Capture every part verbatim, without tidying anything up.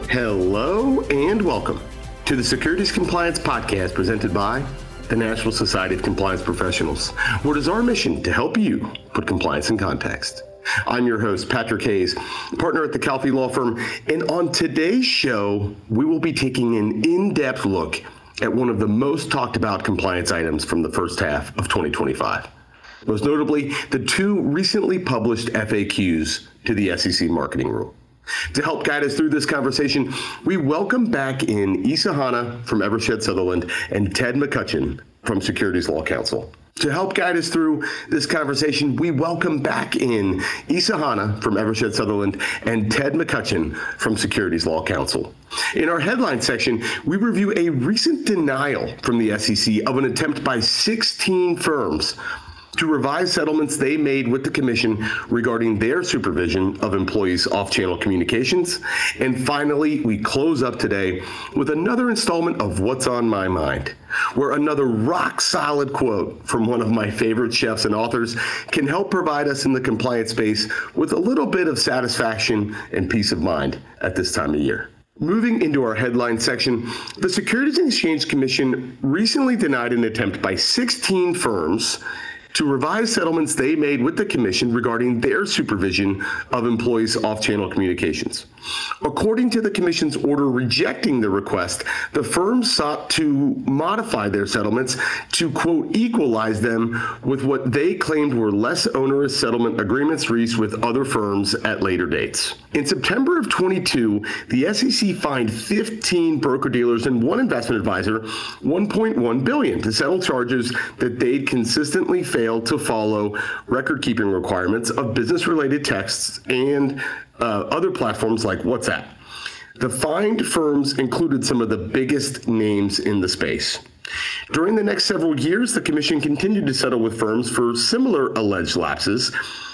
Hello and welcome to the Securities Compliance Podcast presented by the National Society of Compliance Professionals, where it is our mission to help you put compliance in context. I'm your host, Patrick Hayes, partner at the Calfee Law Firm, and on today's show, we will be taking an in-depth look at one of the most talked about compliance items from the first half of twenty twenty-five. Most notably, the two recently published F A Qs to the S E C marketing rule. To help guide us through this conversation, we welcome back in Isa Hanna from Eversheds Sutherland and Ted McCutcheon from Securities Law Council. To help guide us through this conversation, we welcome back in Isa Hanna from Eversheds Sutherland and Ted McCutcheon from Securities Law Council. In our headline section, we review a recent denial from the S E C of an attempt by sixteen firms to revise settlements they made with the Commission regarding their supervision of employees' off-channel communications. And finally, we close up today with another installment of What's on My Mind, where another rock-solid quote from one of my favorite chefs and authors can help provide us in the compliance space with a little bit of satisfaction and peace of mind at this time of year. Moving into our headline section, the Securities and Exchange Commission recently denied an attempt by sixteen firms to revise settlements they made with the Commission regarding their supervision of employees' off-channel communications. According to the Commission's order rejecting the request, the firms sought to modify their settlements to, quote, equalize them with what they claimed were less onerous settlement agreements reached with other firms at later dates. In September of twenty-two, the S E C fined fifteen broker-dealers and one investment advisor one point one billion dollars to settle charges that they'd consistently failed to follow record-keeping requirements of business-related texts and uh, other platforms like WhatsApp. The fined firms included some of the biggest names in the space. During the next several years, the Commission continued to settle with firms for similar alleged lapses.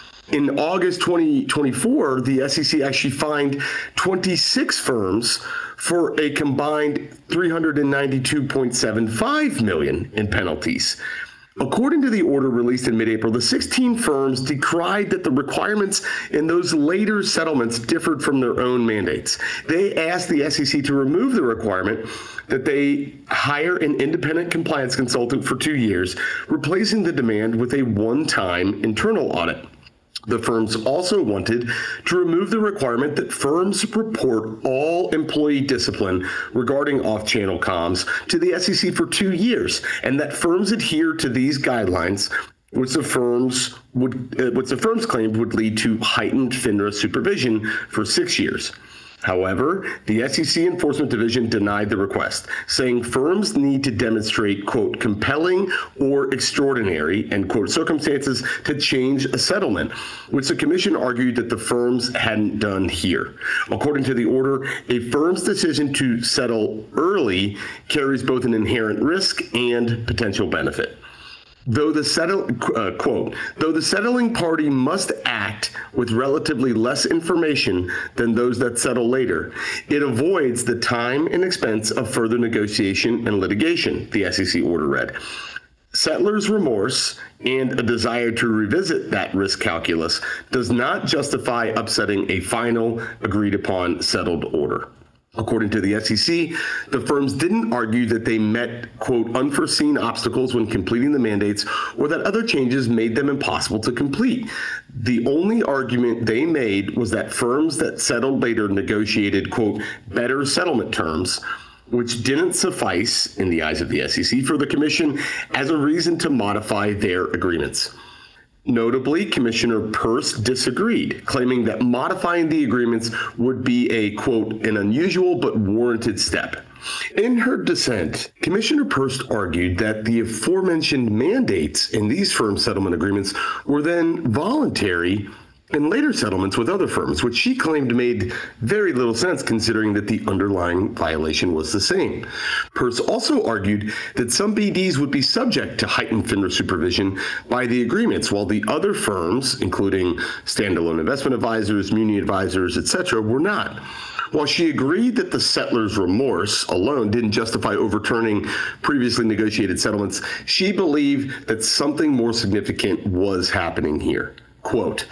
In August twenty twenty-four, the S E C actually fined twenty-six firms for a combined three hundred ninety-two point seven five million dollars in penalties. According to the order released in mid-April, the sixteen firms decried that the requirements in those later settlements differed from their own mandates. They asked the S E C to remove the requirement that they hire an independent compliance consultant for two years, replacing the demand with a one-time internal audit. The firms also wanted to remove the requirement that firms report all employee discipline regarding off-channel comms to the S E C for two years, and that firms adhere to these guidelines, which the firms would, uh, which the firms claimed would lead to heightened FINRA supervision for six years. However, the S E C Enforcement Division denied the request, saying firms need to demonstrate, quote, compelling or extraordinary, end quote, circumstances to change a settlement, which the Commission argued that the firms hadn't done here. According to the order, a firm's decision to settle early carries both an inherent risk and potential benefit. Though the settle, uh, quote, though the settling party must act with relatively less information than those that settle later, it avoids the time and expense of further negotiation and litigation, the S E C order read. Settlers' remorse and a desire to revisit that risk calculus does not justify upsetting a final, agreed-upon, settled order. According to the S E C, the firms didn't argue that they met, quote, unforeseen obstacles when completing the mandates or that other changes made them impossible to complete. The only argument they made was that firms that settled later negotiated, quote, better settlement terms, which didn't suffice, in the eyes of the S E C, for the Commission as a reason to modify their agreements. Notably, Commissioner Peirce disagreed, claiming that modifying the agreements would be a, quote, an unusual but warranted step. In her dissent, Commissioner Peirce argued that the aforementioned mandates in these firm settlement agreements were then voluntary in later settlements with other firms, which she claimed made very little sense considering that the underlying violation was the same. Peirce also argued that some B Ds would be subject to heightened FINRA supervision by the agreements, while the other firms, including standalone investment advisors, muni advisors, et cetera, were not. While she agreed that the settlers' remorse alone didn't justify overturning previously negotiated settlements, she believed that something more significant was happening here. Quote,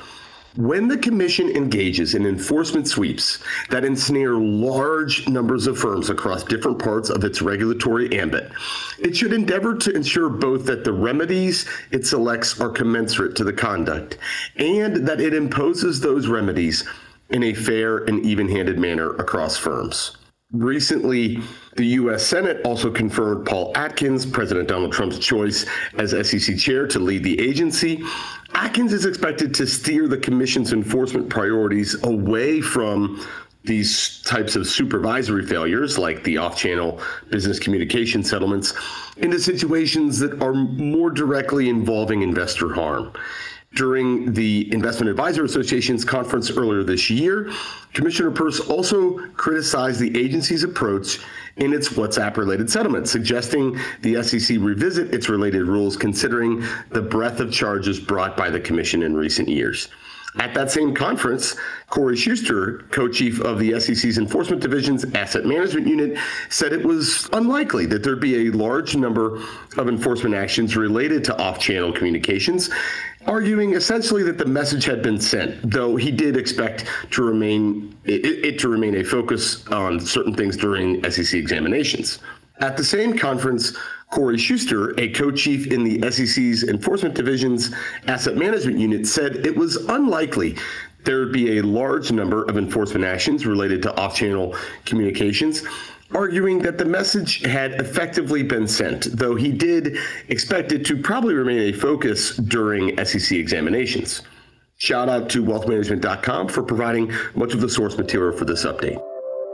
When the Commission engages in enforcement sweeps that ensnare large numbers of firms across different parts of its regulatory ambit, it should endeavor to ensure both that the remedies it selects are commensurate to the conduct and that it imposes those remedies in a fair and even-handed manner across firms. Recently, the U S Senate also confirmed Paul Atkins, President Donald Trump's choice as S E C chair to lead the agency. Atkins is expected to steer the Commission's enforcement priorities away from these types of supervisory failures, like the off-channel business communication settlements, into situations that are more directly involving investor harm. During the Investment Advisor Association's conference earlier this year, Commissioner Peirce also criticized the agency's approach in its WhatsApp-related settlement, suggesting the S E C revisit its related rules considering the breadth of charges brought by the Commission in recent years. At that same conference, Corey Schuster, co-chief of the S E C's Enforcement Division's Asset Management Unit, said it was unlikely that there'd be a large number of enforcement actions related to off-channel communications, arguing essentially that the message had been sent, though he did expect to remain it, it to remain a focus on certain things during S E C examinations. At the same conference, Corey Schuster, a co-chief in the S E C's Enforcement Division's Asset Management Unit, said it was unlikely there would be a large number of enforcement actions related to off-channel communications, arguing that the message had effectively been sent, though he did expect it to probably remain a focus during S E C examinations. Shout out to wealth management dot com for providing much of the source material for this update.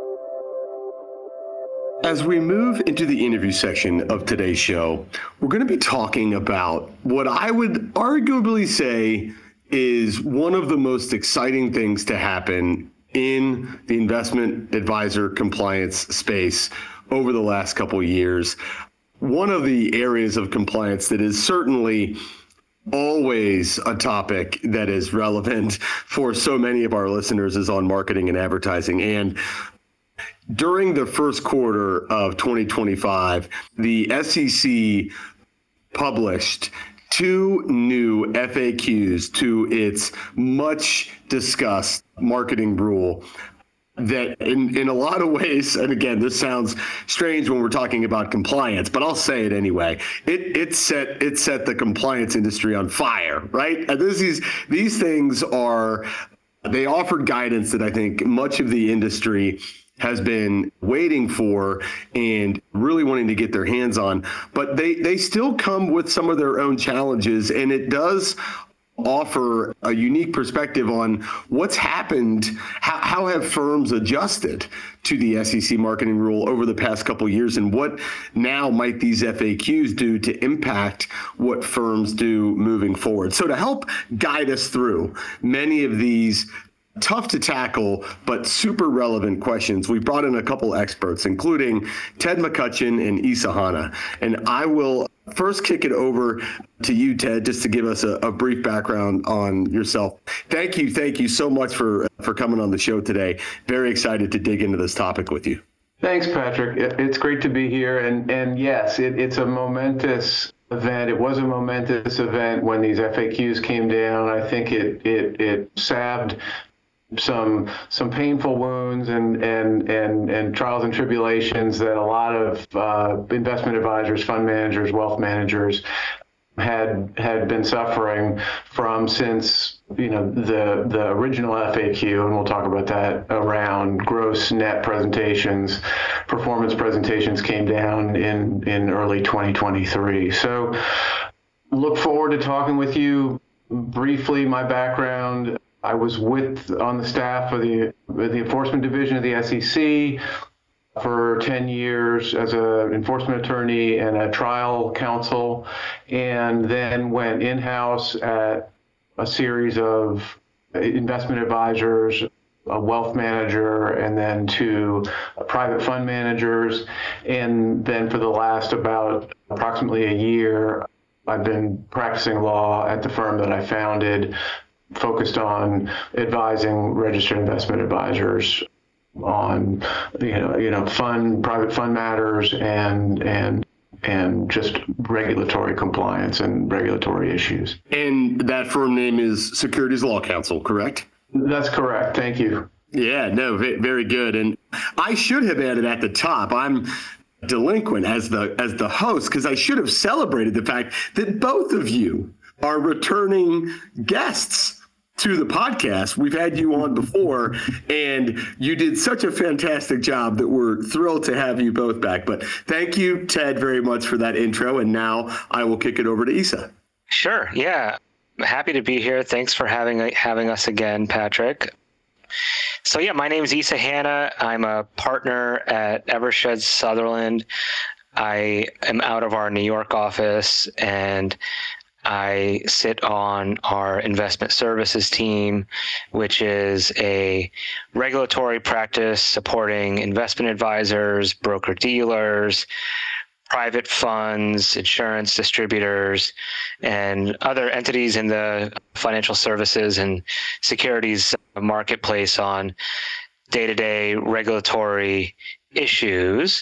As we move into the interview section of today's show, we're going to be talking about what I would arguably say is one of the most exciting things to happen in the investment advisor compliance space over the last couple of years. One of the areas of compliance that is certainly always a topic that is relevant for so many of our listeners is on marketing and advertising. And during the first quarter of twenty twenty-five, the S E C published two new F A Qs to its much discussed marketing rule that in, in a lot of ways, and again, this sounds strange when we're talking about compliance, but I'll say it anyway. It it set it set the compliance industry on fire, right? And this is these things are they offered guidance that I think much of the industry has been waiting for and really wanting to get their hands on, but they, they still come with some of their own challenges, and it does offer a unique perspective on what's happened, how, how have firms adjusted to the S E C marketing rule over the past couple of years, and what now might these F A Qs do to impact what firms do moving forward. So to help guide us through many of these tough to tackle, but super relevant questions, we brought in a couple experts, including Ted McCutcheon and Isa Hanna. And I will first kick it over to you, Ted, just to give us a, a brief background on yourself. Thank you. Thank you so much for, for coming on the show today. Very excited to dig into this topic with you. Thanks, Patrick. It's great to be here. And, and yes, it, it's a momentous event. It was a momentous event when these F A Qs came down. I think it, it, it salved some some painful wounds and and and and trials and tribulations that a lot of uh, investment advisors, fund managers, wealth managers had had been suffering from since, you know, the the original F A Q, and we'll talk about that, around gross net presentations, performance presentations came down in in early twenty twenty-three. So look forward to talking with you briefly. My background: I was with on the staff of the the enforcement division of the S E C for ten years as an enforcement attorney and a trial counsel, and then went in-house at a series of investment advisors, a wealth manager, and then to private fund managers. And then for the last about approximately a year, I've been practicing law at the firm that I founded, focused on advising registered investment advisors on, you know, you know, fund, private fund matters and and and just regulatory compliance and regulatory issues. And that firm name is Securities Law Counsel, correct? That's correct. Thank you. Yeah, no, very good. And I should have added at the top, I'm delinquent as the as the host, because I should have celebrated the fact that both of you are returning guests to the podcast. We've had you on before, and you did such a fantastic job that we're thrilled to have you both back. But thank you, Ted, very much for that intro. And now I will kick it over to Isa. Sure. Yeah. I'm happy to be here. Thanks for having having us again, Patrick. So yeah, my name is Isa Hanna. I'm a partner at Eversheds Sutherland. I am out of our New York office, and I sit on our investment services team, which is a regulatory practice supporting investment advisors, broker-dealers, private funds, insurance distributors, and other entities in the financial services and securities marketplace on day-to-day regulatory issues.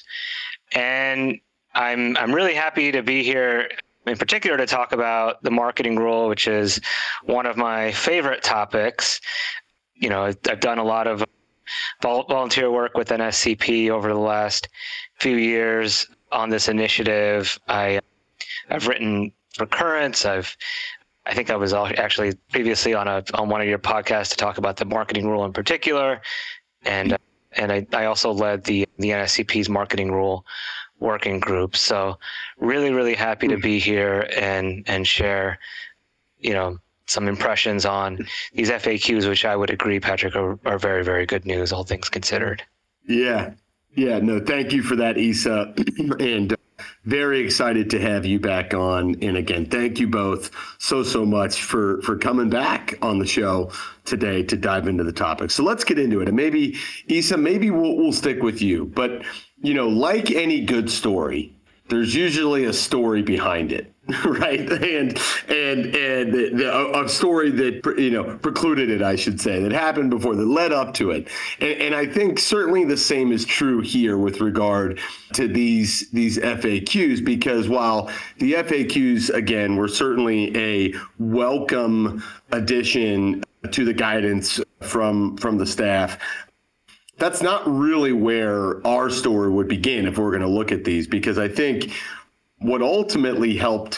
And I'm I'm really happy to be here, in particular to talk about the marketing rule, which is one of my favorite topics. You know, I've done a lot of volunteer work with N S C P over the last few years on this initiative. I, I've written for Currents. I've, I think I was actually previously on a on one of your podcasts to talk about the marketing rule in particular, and and I, I also led the the N S C P's marketing rule working group. So really, really happy to be here and and share, you know, some impressions on these F A Qs, which I would agree, Patrick, are, are very, very good news, all things considered. Yeah. Yeah. No, thank you for that, Isa. And uh, very excited to have you back on. And again, thank you both so, so much for, for coming back on the show today to dive into the topic. So let's get into it. And maybe, Isa, maybe we'll, we'll stick with you. But, you know, like any good story, there's usually a story behind it, right? And and and the, the, a story that, you know, precluded it, I should say, that happened before, that led up to it. And, and I think certainly the same is true here with regard to these these F A Qs, because while the F A Qs, again, were certainly a welcome addition to the guidance from from the staff, that's not really where our story would begin if we're going to look at these, because I think what ultimately helped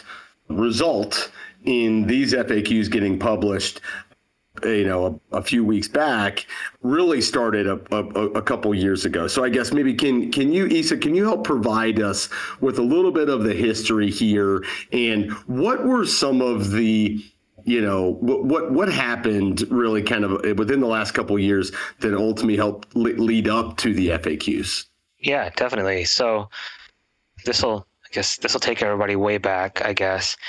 result in these F A Qs getting published, you know, a, a few weeks back, really started a, a, a couple years ago. So I guess maybe can can you, Isa, can you help provide us with a little bit of the history here, and what were some of the, you know, what, what what happened really kind of within the last couple of years that ultimately helped lead up to the F A Qs? Yeah, definitely. So this will, I guess, this will take everybody way back, I guess.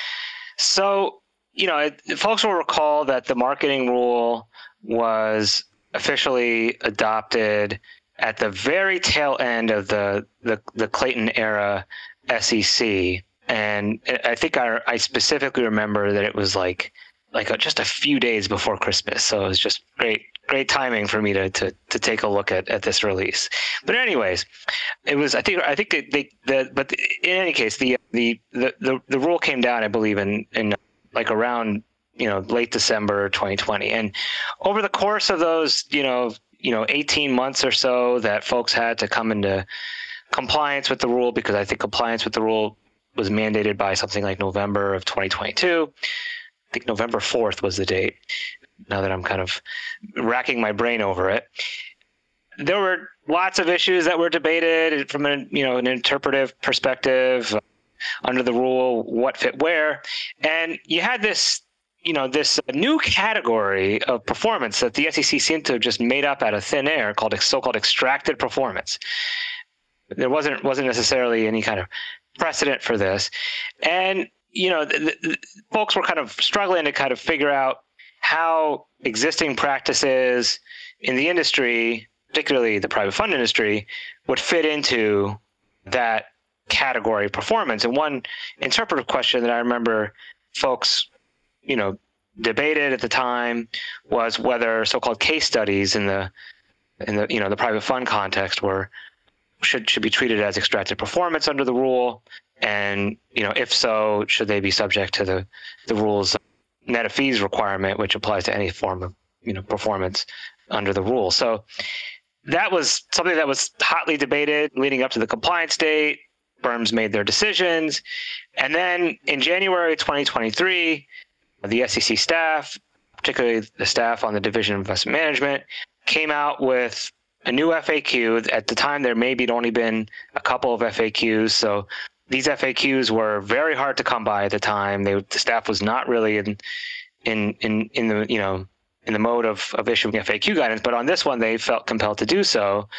So, you know, it, folks will recall that the marketing rule was officially adopted at the very tail end of the the, the Clayton era S E C. And I think I, I specifically remember that it was like like a, just a few days before Christmas. So it was just great, great timing for me to to to take a look at, at this release. But anyways, it was, I think, I think they, they the, but in any case, the, the, the, the, the rule came down, I believe, in, in like around, you know, late December twenty twenty. And over the course of those, you know, you know, eighteen months or so that folks had to come into compliance with the rule, because I think compliance with the rule was mandated by something like November of twenty twenty-two. I think November fourth was the date, now that I'm kind of racking my brain over it. There were lots of issues that were debated from an, you know, an interpretive perspective under the rule, what fit where. And you had this, you know, this new category of performance that the S E C seemed to have just made up out of thin air called so-called extracted performance. There wasn't wasn't necessarily any kind of precedent for this. And, you know, the, the, folks were kind of struggling to kind of figure out how existing practices in the industry, particularly the private fund industry, would fit into that category of performance. And one interpretive question that I remember folks, you know, debated at the time was whether so-called case studies in the in the you know the private fund context were should should be treated as extracted performance under the rule, and you know if so, should they be subject to the the rules net of fees requirement, which applies to any form of you know performance under the rule. So that was something that was hotly debated leading up to the compliance date. Firms made their decisions, and then in January twenty twenty-three, the S E C staff, particularly the staff on the Division of Investment Management, came out with a new F A Q. At the time, there maybe had only been a couple of F A Qs. So these F A Qs were very hard to come by at the time. They, the staff was not really in, in, in, in the, you know, in the mode of, of issuing F A Q guidance, but on this one, they felt compelled to do so.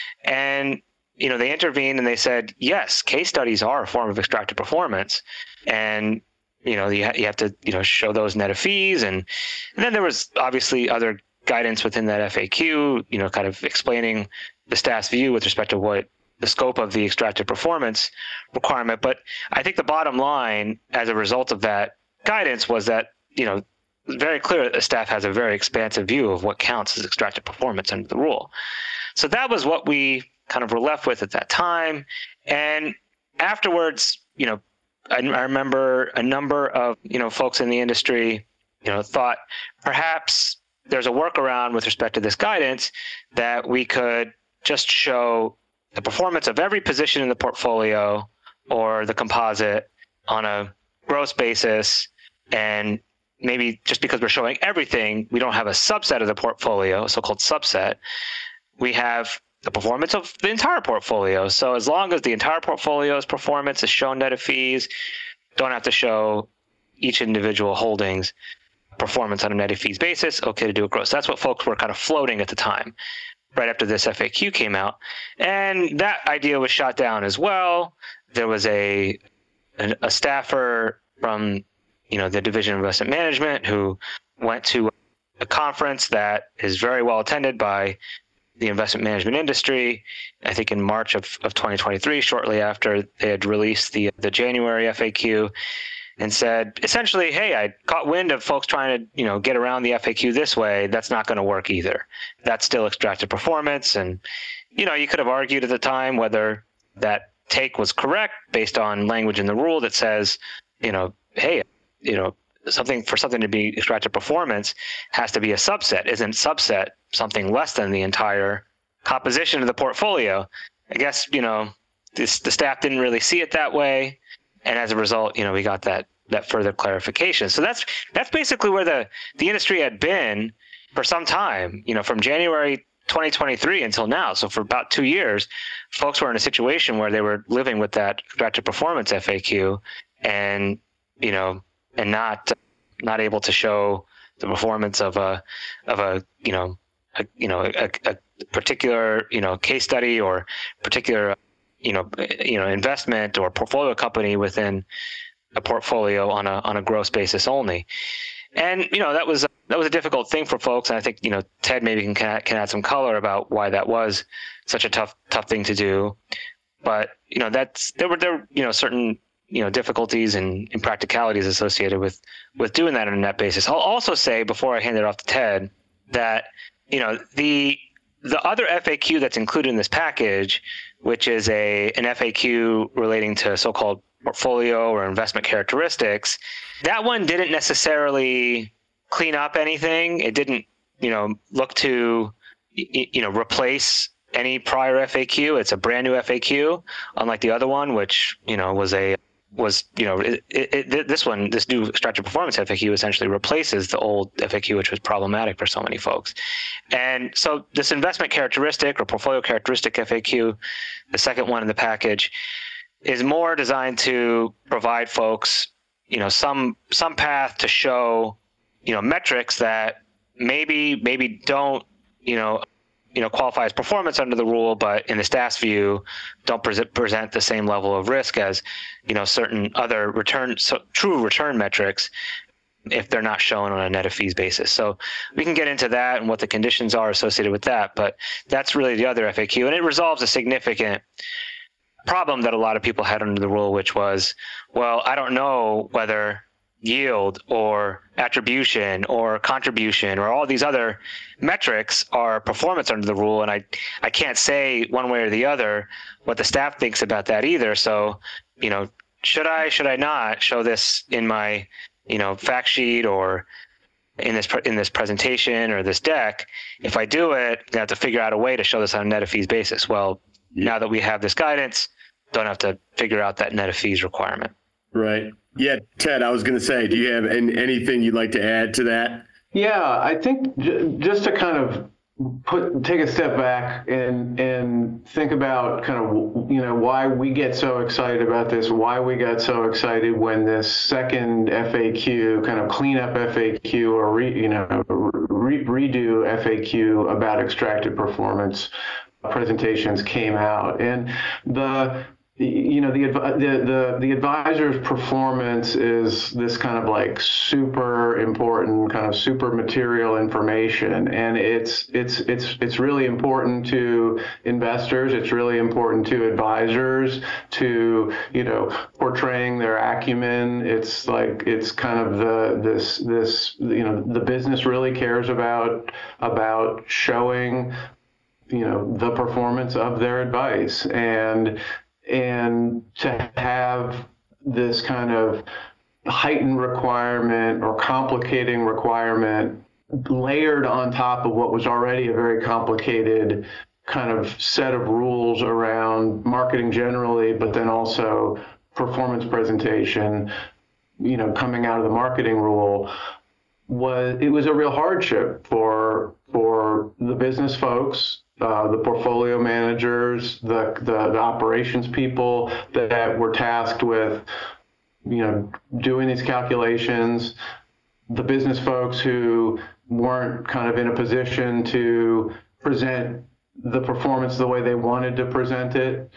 And, you know, they intervened and they said, yes, case studies are a form of extracted performance. And, you know, you, ha- you have to, you know, show those net of fees. And, and then there was obviously other guidance within that F A Q, you know, kind of explaining the staff's view with respect to what the scope of the extracted performance requirement. But I think the bottom line as a result of that guidance was that, you know, very clear that the staff has a very expansive view of what counts as extracted performance under the rule. So that was what we kind of were left with at that time. And afterwards, you know, I, I remember a number of, you know, folks in the industry, you know, thought perhaps there's a workaround with respect to this guidance that we could just show the performance of every position in the portfolio or the composite on a gross basis. And maybe just because we're showing everything, we don't have a subset of the portfolio, a so-called subset. We have the performance of the entire portfolio. So as long as the entire portfolio's performance is shown net of fees, don't have to show each individual holdings performance on a net of fees basis, okay to do it gross. That's what folks were kind of floating at the time, right after this F A Q came out. And that idea was shot down as well. There was a a, a staffer from you know the Division of Investment Management who went to a conference that is very well attended by the investment management industry, I think in March of, of twenty twenty-three, shortly after they had released the the January F A Q, and said essentially, hey, I caught wind of folks trying to, you know, get around the F A Q this way. That's not going to work either. That's still extracted performance. And, you know, you could have argued at the time whether that take was correct based on language in the rule that says, you know, hey, you know, something for something to be extracted performance has to be a subset. Isn't subset something less than the entire composition of the portfolio? I guess, you know, this, the staff didn't really see it that way. And as a result, you know, we got that that further clarification. So that's that's basically where the, the industry had been for some time, you know, from January twenty twenty-three until now. So for about two years, folks were in a situation where they were living with that extracted performance F A Q and, you know, and not not able to show the performance of a of a, you know, a, you know, a, a particular, you know, case study or particular you know, you know, investment or portfolio company within a portfolio on a on a gross basis only, and you know that was that was a difficult thing for folks. And I think you know Ted maybe can can add some color about why that was such a tough tough thing to do. But you know that's there were there you know certain you know difficulties and impracticalities associated with with doing that on a net basis. I'll also say before I hand it off to Ted that you know the the other F A Q that's included in this package, which is a an F A Q relating to so-called portfolio or investment characteristics, that one didn't necessarily clean up anything. It didn't, you know, look to, you know, replace any prior F A Q. It's a brand new F A Q, unlike the other one, which, you know, was a was, you know, it, it, it, this one, this new extracted performance F A Q essentially replaces the old F A Q, which was problematic for so many folks. And so this investment characteristic or portfolio characteristic F A Q, the second one in the package, is more designed to provide folks, you know, some some path to show, you know, metrics that maybe maybe don't, you know, you know, qualify as performance under the rule, but in the staff's view, don't present, present the same level of risk as, you know, certain other return, so true return metrics if they're not shown on a net of fees basis. So we can get into that and what the conditions are associated with that, but that's really the other F A Q. And it resolves a significant problem that a lot of people had under the rule, which was, well, I don't know whether, yield or attribution or contribution or all these other metrics are performance under the rule. And I, I can't say one way or the other what the staff thinks about that either. So, you know, should I, should I not show this in my, you know, fact sheet or in this, in this presentation or this deck? If I do it, I have to figure out a way to show this on a net of fees basis. Well, yeah. Now that we have this guidance, don't have to figure out that net of fees requirement. Right. Yeah, Ted, I was going to say, do you have any, anything you'd like to add to that? Yeah, I think j- just to kind of put take a step back and and think about kind of, you know, why we get so excited about this, why we got so excited when this second F A Q, kind of cleanup F A Q or, re, you know, re, redo F A Q about extracted performance presentations came out. And the You know, the, the the the advisor's performance is this kind of like super important, kind of super material information, and it's it's it's it's really important to investors. It's really important to advisors to, you know, portraying their acumen. It's like it's kind of the this this you know the business really cares about about showing, you know, the performance of their advice. And And to have this kind of heightened requirement or complicating requirement layered on top of what was already a very complicated kind of set of rules around marketing generally, but then also performance presentation, you know, coming out of the marketing rule, was it was a real hardship for for the business folks, Uh, the portfolio managers, the, the the operations people that were tasked with, you know, doing these calculations, the business folks who weren't kind of in a position to present the performance the way they wanted to present it,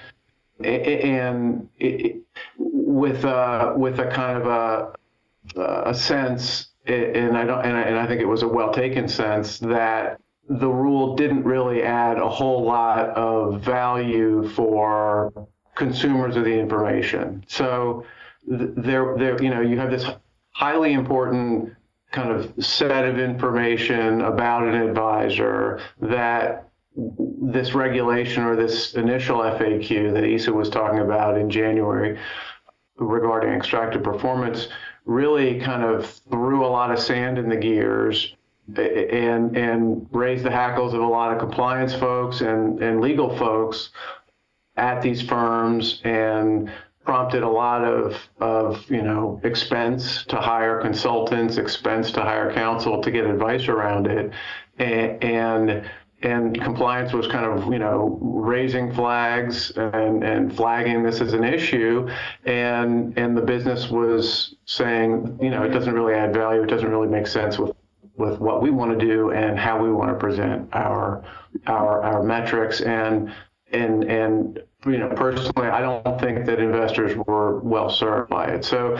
and it, it, with a with a kind of a a sense, and I don't, and I, and I think it was a well taken sense that the rule didn't really add a whole lot of value for consumers of the information. So there, there, you know, you have this highly important kind of set of information about an advisor that this regulation or this initial F A Q that Isa was talking about in January regarding extracted performance really kind of threw a lot of sand in the gears and and raised the hackles of a lot of compliance folks and, and legal folks at these firms, and prompted a lot of, of, you know, expense to hire consultants, expense to hire counsel to get advice around it. And, and, and compliance was kind of, you know, raising flags and, and flagging this as an issue. And, and the business was saying, you know, it doesn't really add value. It doesn't really make sense with with what we want to do and how we want to present our our our metrics. And and and you know, personally, I don't think that investors were well served by it. So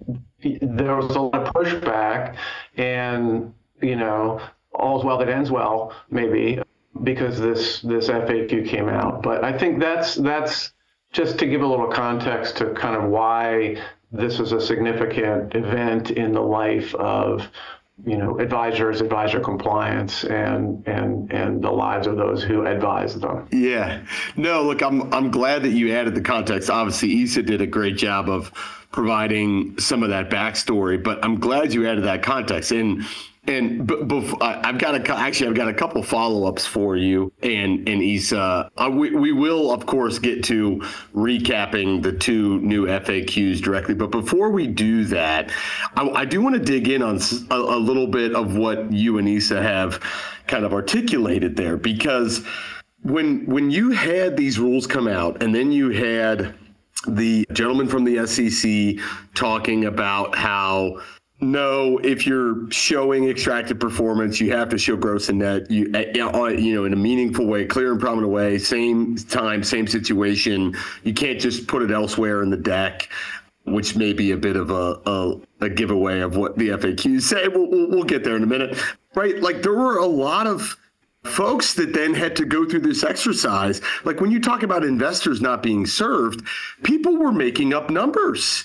there was a lot of pushback, and you know, all's well that ends well, maybe, because this this F A Q came out. But I think that's that's just to give a little context to kind of why this is a significant event in the life of, you know, advisors, advisor compliance, and and and the lives of those who advise them. Yeah. No, look, I'm I'm glad that you added the context. Obviously, Isa did a great job of providing some of that backstory, but I'm glad you added that context. And and b- bef- I've got a actually I've got a couple follow-ups for you and and Isa. Uh, we we will of course get to recapping the two new F A Qs directly, but before we do that, I, I do want to dig in on a, a little bit of what you and Isa have kind of articulated there, because when when you had these rules come out, and then you had the gentleman from the S E C talking about how, no, if you're showing extracted performance, you have to show gross and net, you, you know, in a meaningful way, clear and prominent way, same time, same situation. You can't just put it elsewhere in the deck, which may be a bit of a, a, a giveaway of what the F A Qs say. We'll, we'll, we'll get there in a minute, right? Like, there were a lot of folks that then had to go through this exercise. Like, when you talk about investors not being served, people were making up numbers.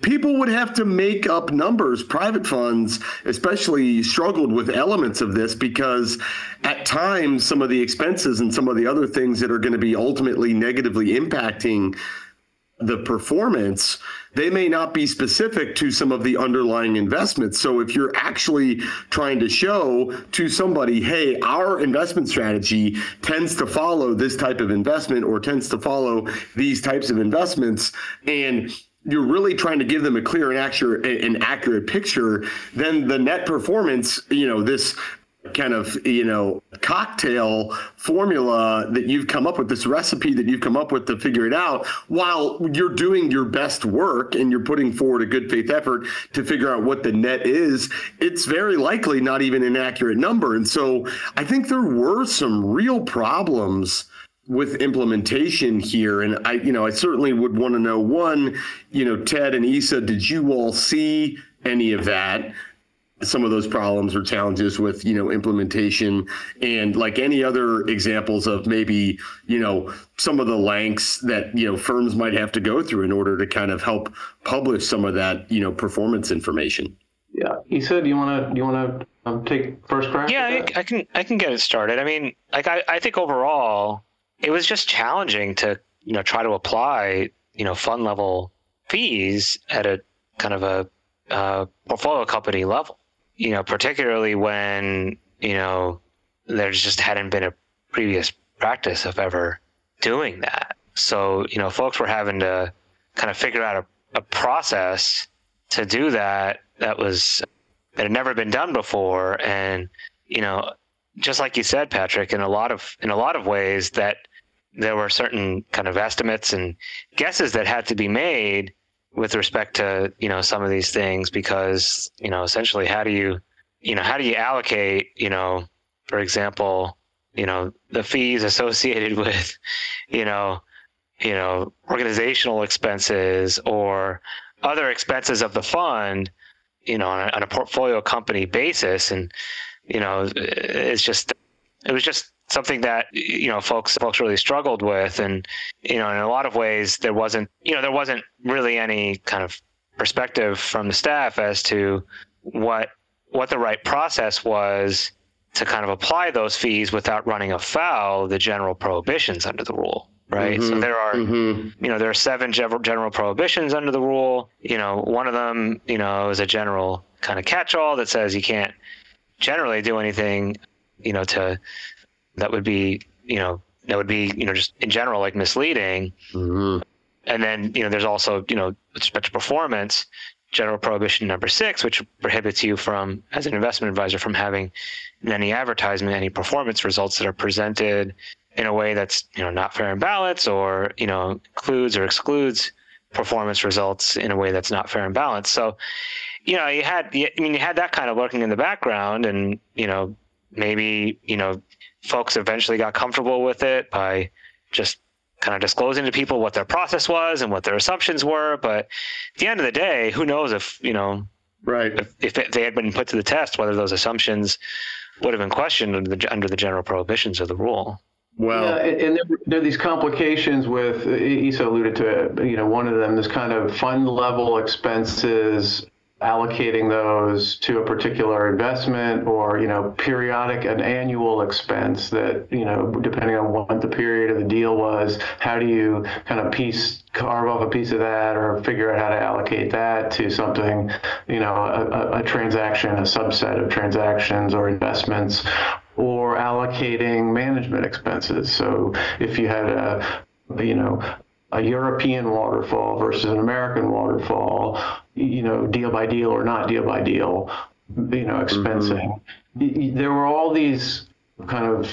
people would have to make up numbers. Private funds especially struggled with elements of this because at times some of the expenses and some of the other things that are going to be ultimately negatively impacting the performance, they may not be specific to some of the underlying investments. So if you're actually trying to show to somebody, hey, our investment strategy tends to follow this type of investment or tends to follow these types of investments, and you're really trying to give them a clear and accurate, an accurate picture, then the net performance, you know, this kind of, you know, cocktail formula that you've come up with, this recipe that you've come up with to figure it out, while you're doing your best work and you're putting forward a good faith effort to figure out what the net is, it's very likely not even an accurate number. And so I think there were some real problems with implementation here. And I, you know, I certainly would want to know, one, you know, Ted and Issa, did you all see any of that? Some of those problems or challenges with, you know, implementation, and like any other examples of maybe, you know, some of the lengths that, you know, firms might have to go through in order to kind of help publish some of that, you know, performance information. Yeah. Issa, do you want to, do you want to um, take first crack? Yeah, I, I can, I can get it started. I mean, like, I, I think overall it was just challenging to, you know, try to apply, you know, fund level fees at a kind of a uh, portfolio company level. You know, particularly when, you know, there just hadn't been a previous practice of ever doing that. So, you know, folks were having to kind of figure out a, a process to do that that was, that had never been done before. And, you know, just like you said, Patrick, in a lot of, in a lot of ways that there were certain kind of estimates and guesses that had to be made with respect to, you know, some of these things, because, you know, essentially how do you, you know, how do you allocate, you know, for example, you know, the fees associated with, you know, you know, organizational expenses or other expenses of the fund, you know, on a, on a portfolio company basis. And, you know, it's just, it was just something that, you know, folks folks really struggled with. And, you know, in a lot of ways, there wasn't, you know, there wasn't really any kind of perspective from the staff as to what what the right process was to kind of apply those fees without running afoul of the general prohibitions under the rule. Right. Mm-hmm. So there are, mm-hmm. you know, there are seven general prohibitions under the rule. You know, one of them, you know, is a general kind of catch-all that says you can't generally do anything, you know, to, that would be, you know, that would be, you know, just in general, like misleading. Mm-hmm. And then, you know, there's also, you know, with respect to performance, general prohibition number six, which prohibits you from, as an investment advisor, from having in any advertisement, any performance results that are presented in a way that's, you know, not fair and balanced, or, you know, includes or excludes performance results in a way that's not fair and balanced. So, you know, you had, I mean, you had that kind of lurking in the background, and, you know, maybe, you know, folks eventually got comfortable with it by just kind of disclosing to people what their process was and what their assumptions were. But at the end of the day, who knows if, you know, right, if, if it, they had been put to the test, whether those assumptions would have been questioned under the, under the general prohibitions of the rule. Well, yeah, and there, there are these complications with, Issa alluded to it, you know, one of them, this kind of fund level expenses, allocating those to a particular investment, or, you know, periodic and annual expense that, you know, depending on what the period of the deal was, how do you kind of piece, carve off a piece of that or figure out how to allocate that to something, you know, a, a transaction, a subset of transactions or investments, or allocating management expenses. So if you had a, you know, a European waterfall versus an American waterfall, you know, deal by deal or not deal by deal, you know, expensing. Mm-hmm. There were all these kind of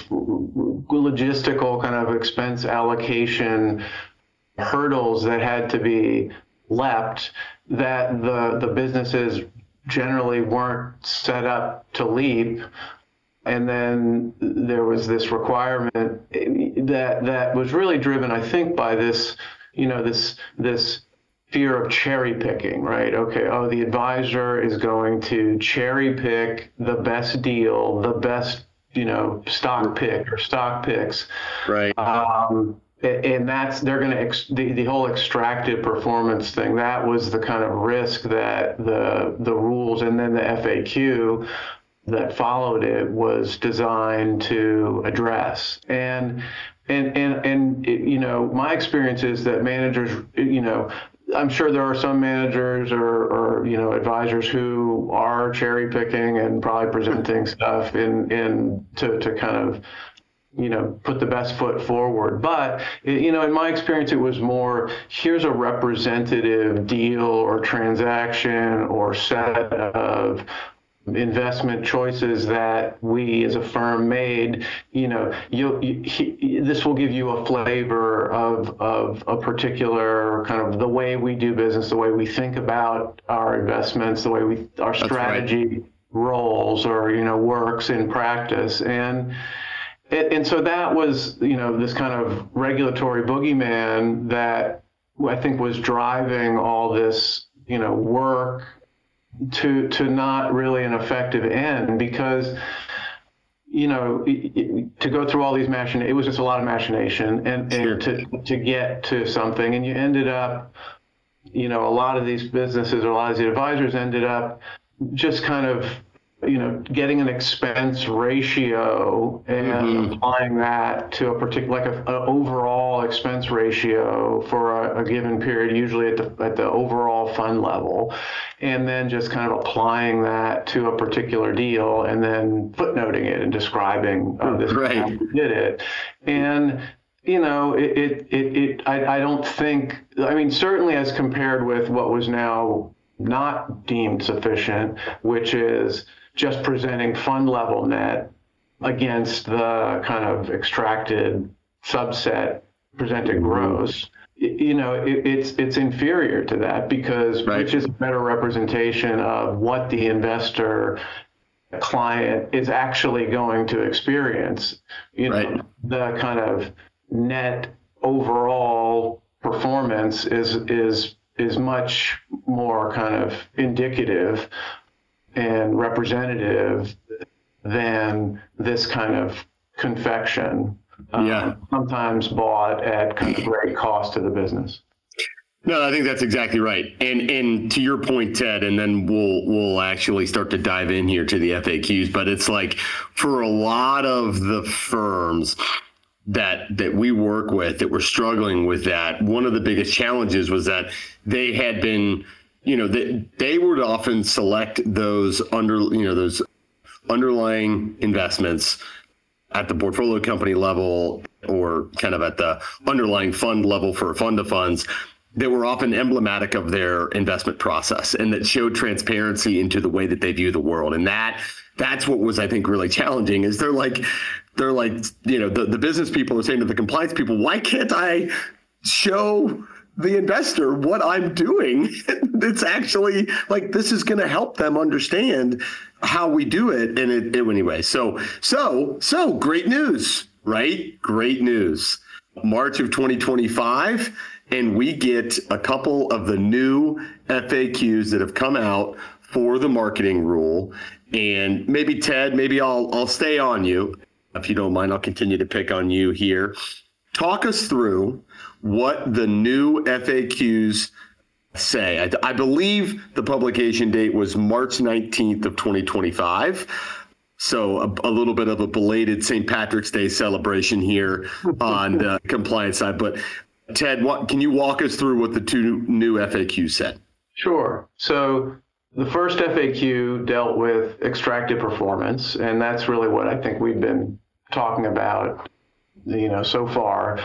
logistical kind of expense allocation hurdles that had to be leapt, that the, the businesses generally weren't set up to leap. And then there was this requirement that that was really driven, I think, by this, you know, this this fear of cherry picking, right? Okay, oh, the advisor is going to cherry pick the best deal, the best, you know, stock pick or stock picks, right? Um, and that's they're going to ex, the, the whole extracted performance thing. That was the kind of risk that the the rules and then the F A Q that followed it was designed to address. And and and and it, you know, my experience is that managers, you know, I'm sure there are some managers or, or you know advisors who are cherry picking and probably presenting stuff in in to to kind of you know, put the best foot forward. But, you know, in my experience, it was more, here's a representative deal or transaction or set of investment choices that we as a firm made. You know, you, you he, this will give you a flavor of, of a particular kind of the way we do business, the way we think about our investments, the way we, our strategy right. rolls or, you know, works in practice. And, And so that was, you know, this kind of regulatory boogeyman that I think was driving all this, you know, work to to not really an effective end because, you know, it, it, to go through all these machin, it was just a lot of machination and, Sure. and to, to get to something. And you ended up, you know, a lot of these businesses or a lot of the advisors ended up just kind of, you know, getting an expense ratio and mm-hmm. applying that to a particular, like a, a overall expense ratio for a, a given period, usually at the at the overall fund level, and then just kind of applying that to a particular deal, and then footnoting it and describing uh, this right. is how we did it, and. You know, it, it, it, it I, I don't think, I mean, certainly as compared with what was now not deemed sufficient, which is just presenting fund level net against the kind of extracted subset presented gross. You know, it, it's it's inferior to that because right. which is a better representation of what the investor client is actually going to experience. You know, right. the kind of net overall performance is is is much more kind of indicative and representative than this kind of confection, yeah. um, sometimes bought at kind of great cost to the business. No, I think that's exactly right. And and to your point, Ted, and then we'll we'll actually start to dive in here to the F A Qs, but it's like for a lot of the firms that that we work with that were struggling with that, one of the biggest challenges was that they had been, you know, they, they would often select those under, you know, those underlying investments at the portfolio company level or kind of at the underlying fund level for fund of funds that were often emblematic of their investment process and that showed transparency into the way that they view the world. And that that's what was, I think, really challenging is they're like, they're like, you know, the, the business people are saying to the compliance people, why can't I show the investor what I'm doing? It's actually like, this is going to help them understand how we do it. And it, it anyway, so, so, so great news, right? Great news. March of twenty twenty-five. And we get a couple of the new F A Qs that have come out for the marketing rule. And maybe Ted, maybe I'll I'll stay on you. If you don't mind, I'll continue to pick on you here. Talk us through what the new F A Qs say. I, I believe the publication date was March nineteenth of twenty twenty-five. So a, a little bit of a belated Saint Patrick's Day celebration here on the compliance side. But Ted, what, can you walk us through what the two new F A Qs said? Sure. So the first F A Q dealt with extracted performance, and that's really what I think we've been talking about, you know, so far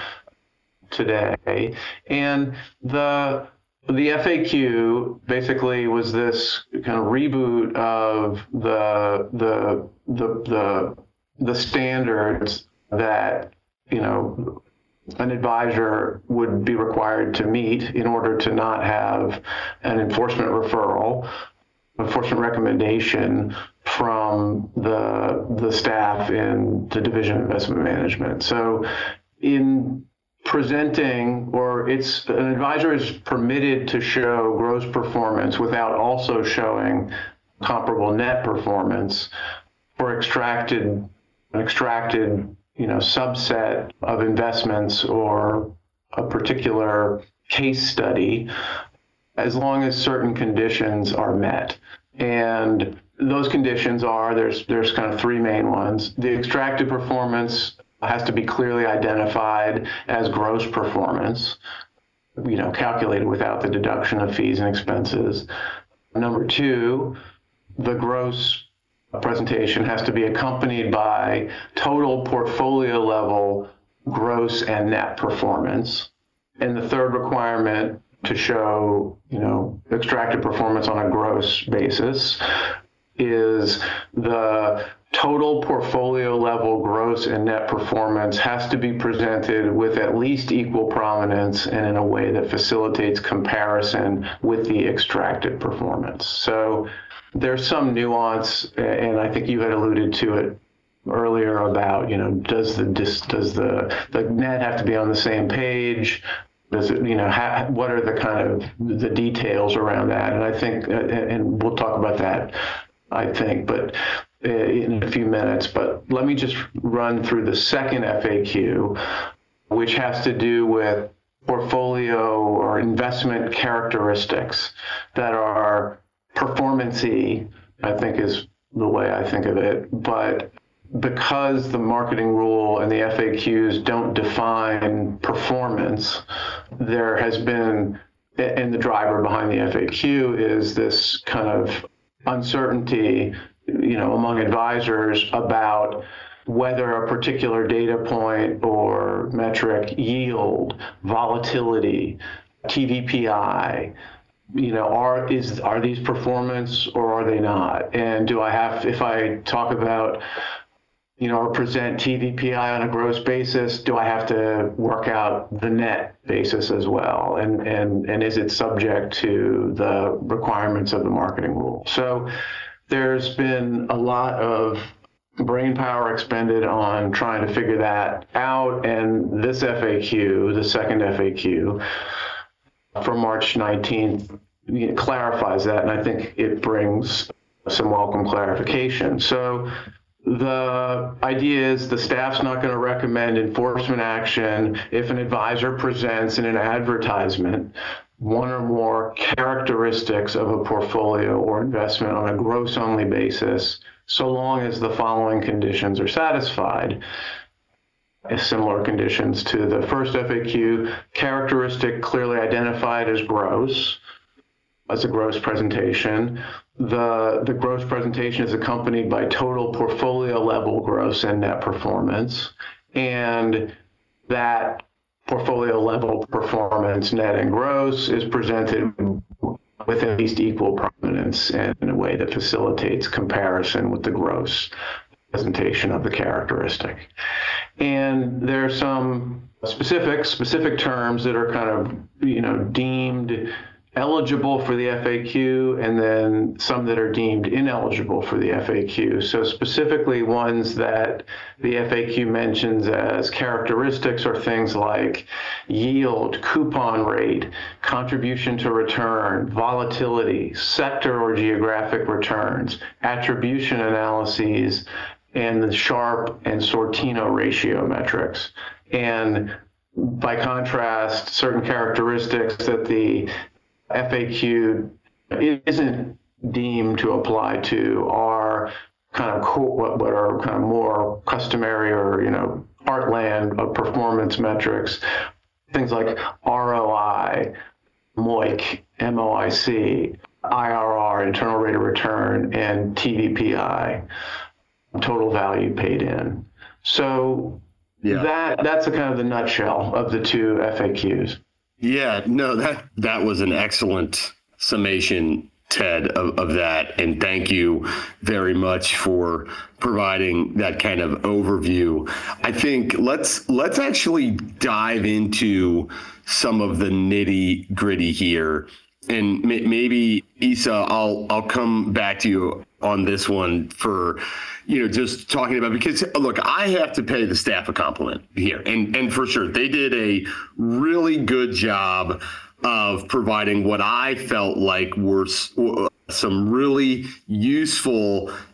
today. And the the F A Q basically was this kind of reboot of the the the the, the standards that, you know, an advisor would be required to meet in order to not have an enforcement referral, enforcement recommendation from the the staff in the Division of Investment Management. So in presenting, or it's an advisor is permitted to show gross performance without also showing comparable net performance for extracted extracted you know, subset of investments or a particular case study, as long as certain conditions are met. And those conditions are, there's there's kind of three main ones. The extracted performance has to be clearly identified as gross performance, you know, calculated without the deduction of fees and expenses. Number two, the gross presentation has to be accompanied by total portfolio level gross and net performance. And the third requirement to show, you know, extracted performance on a gross basis is the total portfolio level gross and net performance has to be presented with at least equal prominence and in a way that facilitates comparison with the extracted performance. So there's some nuance, and I think you had alluded to it earlier about, you know, does the does the the net have to be on the same page? Does it, you know, ha, what are the kind of the details around that? And I think, and we'll talk about that, I think, but in a few minutes. But let me just run through the second F A Q, which has to do with portfolio or investment characteristics that are performance-y, I think is the way I think of it. But because the marketing rule and the F A Qs don't define performance, there has been, and the driver behind the F A Q is this kind of uncertainty, you know, among advisors about whether a particular data point or metric, yield, volatility, T V P I, you know, are is are these performance or are they not? And do I have, if I talk about, you know, or present T V P I on a gross basis, do I have to work out the net basis as well? And and and is it subject to the requirements of the marketing rule? So there's been a lot of brain power expended on trying to figure that out. And this F A Q, the second F A Q from March nineteenth, you know, clarifies that. And I think it brings some welcome clarification. So the idea is the staff's not going to recommend enforcement action if an advisor presents in an advertisement one or more characteristics of a portfolio or investment on a gross-only basis, so long as the following conditions are satisfied. Similar conditions to the first F A Q, characteristic clearly identified as gross, as a gross presentation. The, the gross presentation is accompanied by total portfolio level gross and net performance, and that portfolio level performance, net and gross, is presented with at least equal prominence and in a way that facilitates comparison with the gross presentation of the characteristic. And there are some specific specific terms that are kind of, you know, deemed eligible for the F A Q, and then some that are deemed ineligible for the F A Q. So specifically ones that the F A Q mentions as characteristics are things like yield, coupon rate, contribution to return, volatility, sector or geographic returns, attribution analyses, and the Sharpe and Sortino ratio metrics. And by contrast, certain characteristics that the F A Q isn't deemed to apply to are kind of co- what, what are kind of more customary or, you know, heartland of performance metrics, things like R O I, M O I C, M O I C, I R R, internal rate of return, and T V P I, total value paid in. So yeah. that that's a kind of the nutshell of the two F A Qs. Yeah, no, that that was an excellent summation, Ted, of, of that. And thank you very much for providing that kind of overview. I think let's let's actually dive into some of the nitty gritty here. And maybe, Isa, I'll I'll come back to you on this one for, you know, just talking about, because look, I have to pay the staff a compliment here, and and for sure they did a really good job of providing what I felt like were some really useful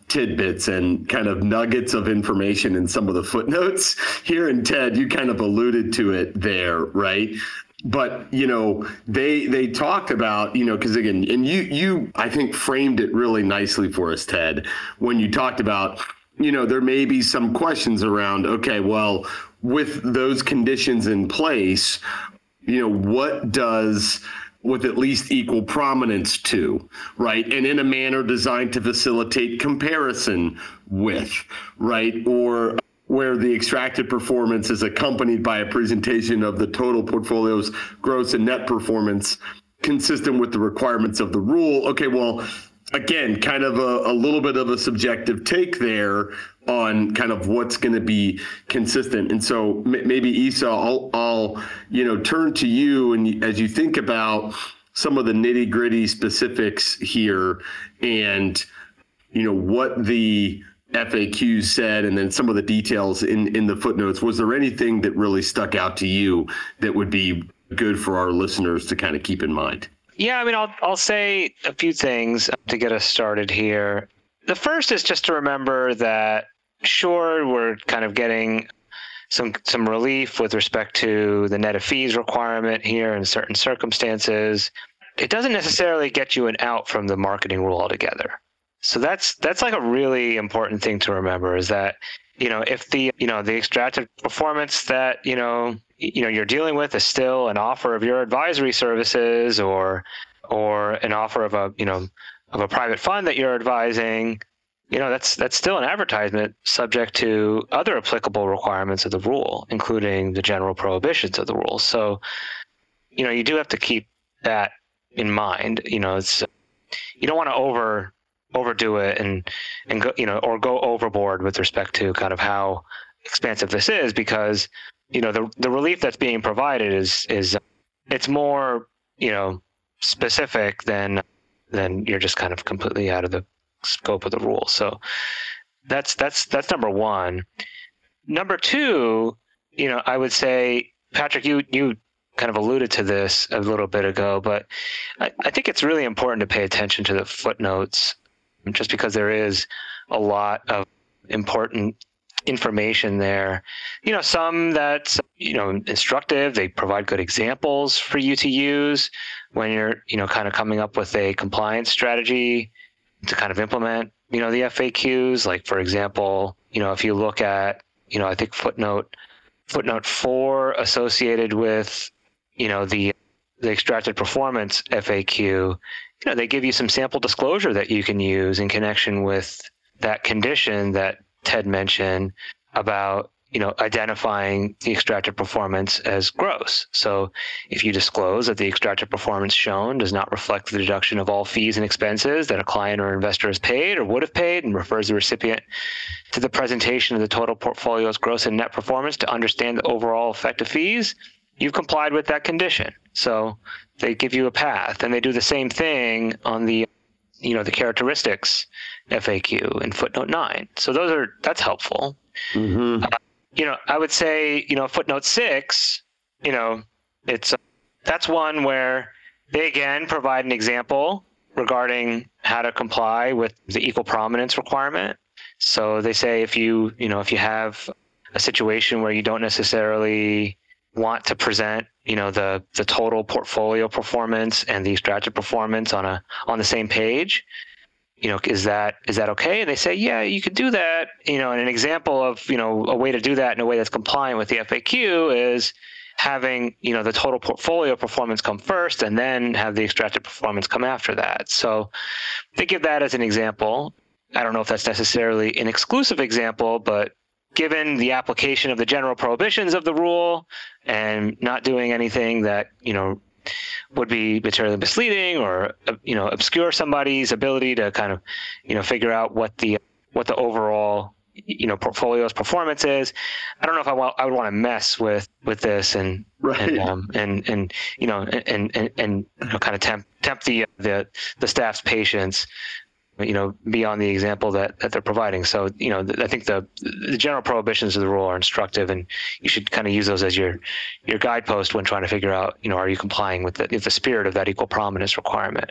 tidbits and kind of nuggets of information in some of the footnotes here. And Ted, you kind of alluded to it there, right? But, you know, they they talked about, you know, because again, and you, you, I think, framed it really nicely for us, Ted, when you talked about, you know, there may be some questions around, okay, well, with those conditions in place, you know, what does with at least equal prominence to, right? And in a manner designed to facilitate comparison with, right? Or where the extracted performance is accompanied by a presentation of the total portfolio's gross and net performance consistent with the requirements of the rule. Okay, well, again, kind of a, a little bit of a subjective take there on kind of what's going to be consistent. And so m- maybe Isa, I'll, I'll, you know, turn to you, and as you think about some of the nitty gritty specifics here and, you know, what the F A Qs said, and then some of the details in, in the footnotes, was there anything that really stuck out to you that would be good for our listeners to kind of keep in mind? Yeah, I mean, I'll I'll say a few things to get us started here. The first is just to remember that, sure, we're kind of getting some some relief with respect to the net of fees requirement here in certain circumstances. It doesn't necessarily get you an out from the marketing rule altogether. So that's that's like a really important thing to remember, is that, you know, if the, you know, the extracted performance that, you know, you know, you're dealing with is still an offer of your advisory services, or or an offer of a, you know, of a private fund that you're advising, you know, that's that's still an advertisement subject to other applicable requirements of the rule, including the general prohibitions of the rule. So, you know, you do have to keep that in mind. You know, it's, you don't want to over overdo it and and go, you know, or go overboard with respect to kind of how expansive this is, because, you know, the the relief that's being provided is is it's more, you know, specific than than you're just kind of completely out of the scope of the rule. So that's that's that's number one. Number two, you know, I would say, Patrick, you you kind of alluded to this a little bit ago, but I, I think it's really important to pay attention to the footnotes, just because there is a lot of important information there. You know, some that's, you know, instructive. They provide good examples for you to use when you're, you know, kind of coming up with a compliance strategy to kind of implement, you know, the F A Qs. Like, for example, you know, if you look at, you know, I think footnote footnote four associated with, you know, the the extracted performance F A Q, you know, they give you some sample disclosure that you can use in connection with that condition that Ted mentioned about, you know, identifying the extracted performance as gross. So if you disclose that the extracted performance shown does not reflect the deduction of all fees and expenses that a client or investor has paid or would have paid, and refers the recipient to the presentation of the total portfolio's gross and net performance to understand the overall effect of fees, you've complied with that condition. So they give you a path, and they do the same thing on the, you know, the characteristics F A Q in footnote nine. So those are, that's helpful. Mm-hmm. Uh, you know, I would say, you know, footnote six, you know, it's, uh, that's one where they again provide an example regarding how to comply with the equal prominence requirement. So they say, if you, you know, if you have a situation where you don't necessarily want to present, you know, the the total portfolio performance and the extracted performance on a on the same page, you know, is that is that okay? And they say, yeah, you could do that. You know, and an example of, you know, a way to do that in a way that's compliant with the F A Q is having, you know, the total portfolio performance come first and then have the extracted performance come after that. So they give that as an example. I don't know if that's necessarily an exclusive example, but given the application of the general prohibitions of the rule and not doing anything that, you know, would be materially misleading or, you know, obscure somebody's ability to kind of, you know, figure out what the what the overall, you know, portfolio's performance is. I don't know if I want I would want to mess with with this and right. and um, and and you know and and and you know, kind of tempt tempt the the the staff's patience, you know, beyond the example that, that they're providing. So, you know, I think the the general prohibitions of the rule are instructive, and you should kind of use those as your your guidepost when trying to figure out, you know, are you complying with the, with the spirit of that equal prominence requirement.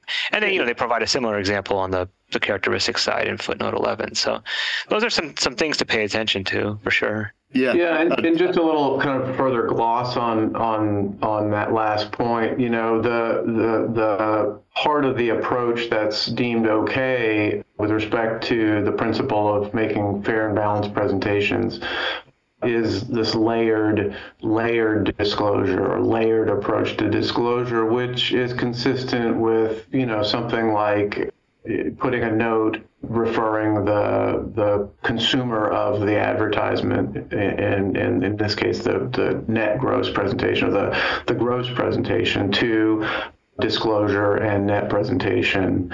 And then, you know, they provide a similar example on the, the characteristics side in footnote eleven. So those are some, some things to pay attention to for sure. Yeah, yeah, and, and just a little kind of further gloss on on on that last point. You know, the the the part of the approach that's deemed okay with respect to the principle of making fair and balanced presentations is this layered layered disclosure or layered approach to disclosure, which is consistent with, you know, something like putting a note referring the the consumer of the advertisement, and, and in this case the, the net gross presentation or the, the gross presentation to disclosure and net presentation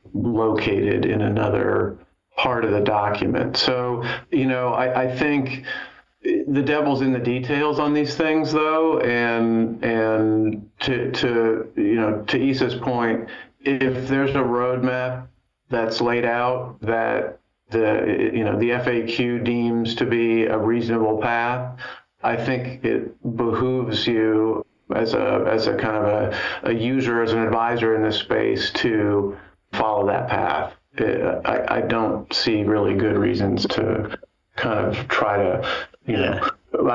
located in another part of the document. So, you know, I, I think the devil's in the details on these things, though, and and to to you know to Issa's point, if there's a roadmap that's laid out that the you know the F A Q deems to be a reasonable path, I think it behooves you as a as a kind of a, a user, as an advisor in this space, to follow that path. It, I, I don't see really good reasons to kind of try to you know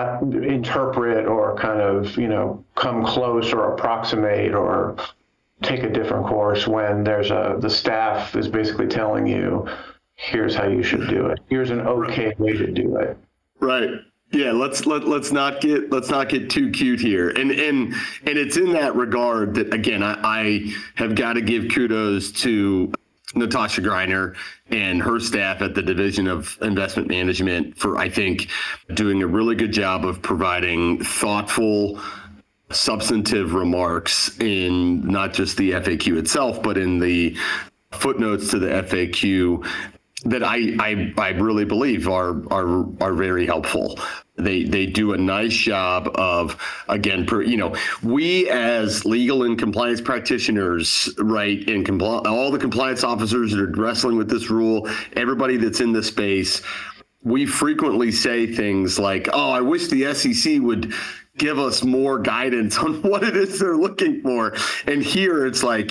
interpret or kind of you know come close or approximate or take a different course when there's a the staff is basically telling you, here's how you should do it. Here's an okay way to do it. Right. Yeah, let's let let's not get let's not get too cute here. And and and it's in that regard that again I, I have got to give kudos to Natasha Greiner and her staff at the Division of Investment Management for, I think, doing a really good job of providing thoughtful, substantive remarks in not just the F A Q itself, but in the footnotes to the F A Q that I, I, I really believe are, are, are very helpful. They, they do a nice job of, again, per, you know, we as legal and compliance practitioners, right, and compl- all the compliance officers that are wrestling with this rule, everybody that's in this space, we frequently say things like, oh, I wish the S E C would give us more guidance on what it is they're looking for. And here it's like,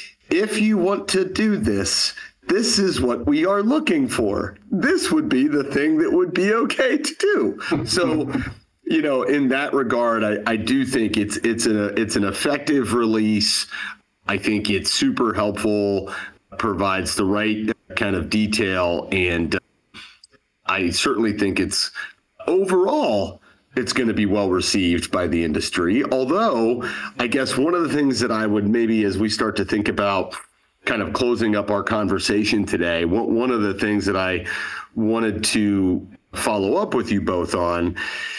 if you want to do this, this is what we are looking for. This would be the thing that would be okay to do. So, you know, in that regard, I, I do think it's it's a it's an effective release. I think it's super helpful, provides the right kind of detail, and I certainly think it's overall it's going to be well received by the industry. Although, I guess one of the things that I would maybe, as we start to think about kind of closing up our conversation today, one of the things that I wanted to follow up with you both on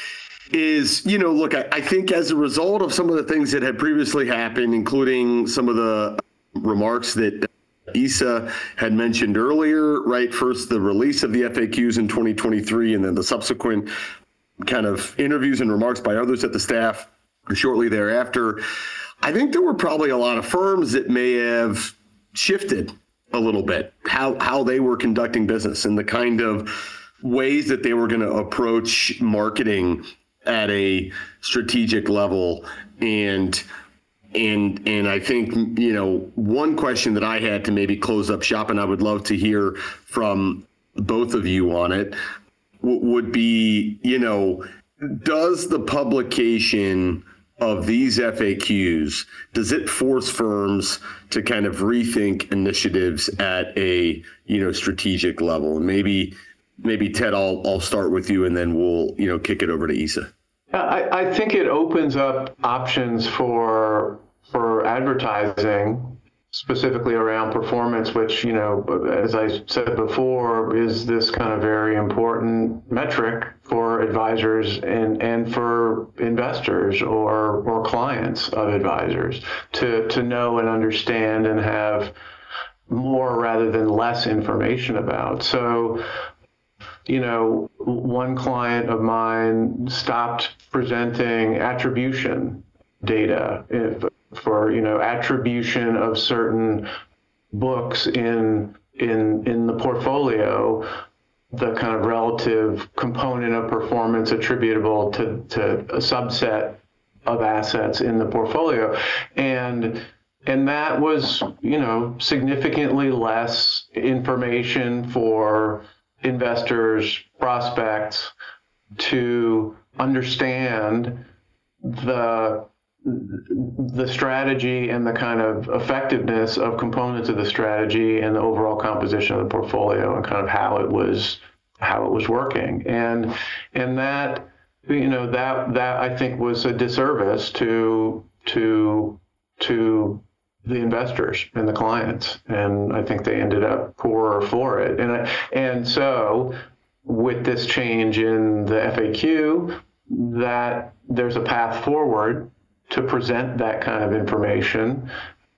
is, you know, look, I, I think as a result of some of the things that had previously happened, including some of the remarks that Issa had mentioned earlier, right? First, the release of the F A Qs in twenty twenty-three, and then the subsequent kind of interviews and remarks by others at the staff shortly thereafter. I think there were probably a lot of firms that may have shifted a little bit how how they were conducting business and the kind of ways that they were going to approach marketing at a strategic level. And and and I think, you know, one question that I had to maybe close up shop, and I would love to hear from both of you on it, w- would be, you know, does the publication of these F A Qs, does it force firms to kind of rethink initiatives at a, you know, strategic level? And maybe, maybe Ted, I'll I'll start with you, and then we'll, you know, kick it over to Issa. I, I think it opens up options for for advertising, specifically around performance, which, you know, as I said before, is this kind of very important metric for advisors and, and for investors or or clients of advisors to, to know and understand and have more rather than less information about. So, you know, one client of mine stopped presenting attribution data if, for, you know, attribution of certain books in in in the portfolio, the kind of relative component of performance attributable to, to a subset of assets in the portfolio. And and that was, you know, significantly less information for investors, prospects to understand the the strategy and the kind of effectiveness of components of the strategy and the overall composition of the portfolio and kind of how it was how it was working. And and that, you know, that that I think was a disservice to to to the investors and the clients. And I think they ended up poorer for it. And I, and so with this change in the F A Q, that there's a path forward to present that kind of information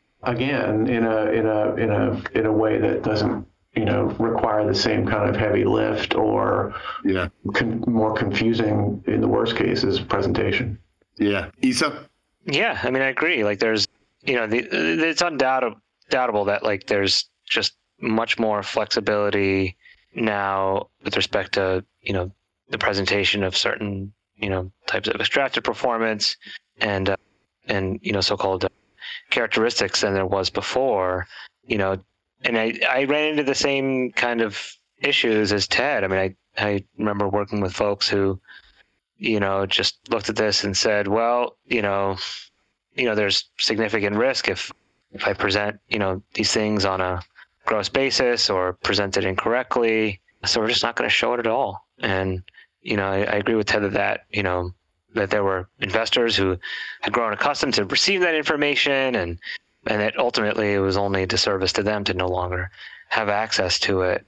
again in a in a in a in a way that doesn't, you know, require the same kind of heavy lift or yeah con- more confusing, in the worst cases, presentation. Yeah, Isa. Yeah, I mean, I agree. Like, there's, you know, the, it's undoubtable doubtable that like there's just much more flexibility now with respect to, you know, the presentation of certain, you know, types of extracted performance and uh, and you know, so-called uh, characteristics than there was before, you know. And I, I ran into the same kind of issues as Ted. I mean, I, I remember working with folks who, you know, just looked at this and said, well, you know, you know, there's significant risk if if I present, you know, these things on a gross basis or present it incorrectly. So we're just not going to show it at all. And, you know, I, I agree with Ted that, that, you know, that there were investors who had grown accustomed to receive that information, and and that ultimately it was only a disservice to them to no longer have access to it.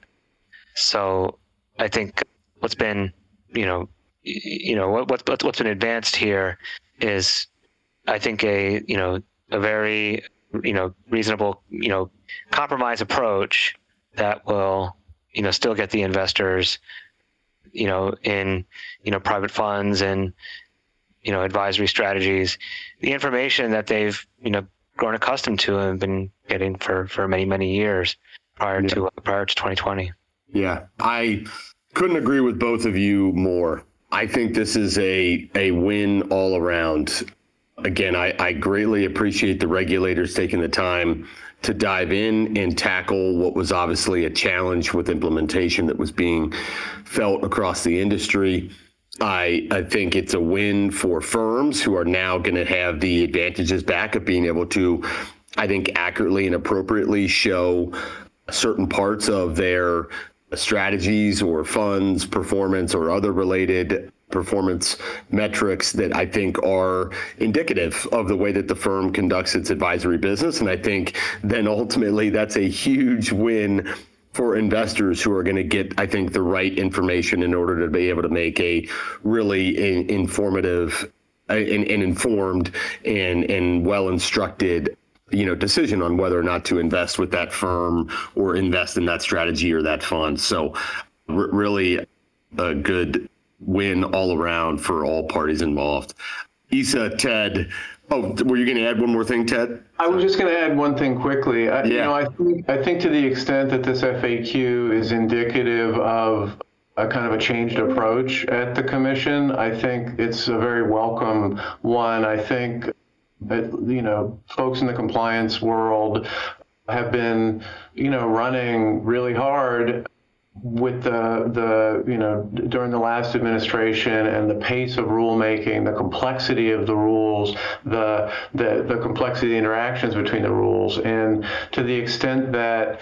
So I think what's been, you know, you know, what, what what's been advanced here is, I think, a, you know, a very, you know, reasonable, you know, compromise approach that will, you know, still get the investors, you know, in, you know, private funds and, you know, advisory strategies, the information that they've, you know, grown accustomed to and been getting for, for many, many years prior yeah. to uh, prior to twenty twenty. Yeah, I couldn't agree with both of you more. I think this is a a win all around. Again, I, I greatly appreciate the regulators taking the time to dive in and tackle what was obviously a challenge with implementation that was being felt across the industry. I, I think it's a win for firms who are now going to have the advantages back of being able to, I think, accurately and appropriately show certain parts of their strategies or funds performance or other related performance metrics that I think are indicative of the way that the firm conducts its advisory business. And I think then ultimately that's a huge win for investors who are going to get, I think, the right information in order to be able to make a really in, informative and, and informed and, and well-instructed, you know, decision on whether or not to invest with that firm or invest in that strategy or that fund. So r- really a good win all around for all parties involved. Isa, Ted, oh, were you going to add one more thing, Ted? I was just going to add one thing quickly. I, yeah. You know, I think, I think to the extent that this F A Q is indicative of a kind of a changed approach at the commission, I think it's a very welcome one. I think that, you know, folks in the compliance world have been, you know, running really hard with the, the, you know, during the last administration and the pace of rulemaking, the complexity of the rules, the, the, the complexity of the interactions between the rules. And to the extent that